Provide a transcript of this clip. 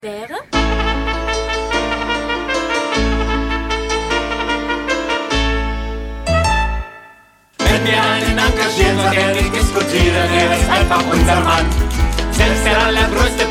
wäre? Wenn wir einen engagieren, so der nicht diskutieren, er ist einfach unser Mann. Selbst der allergrößte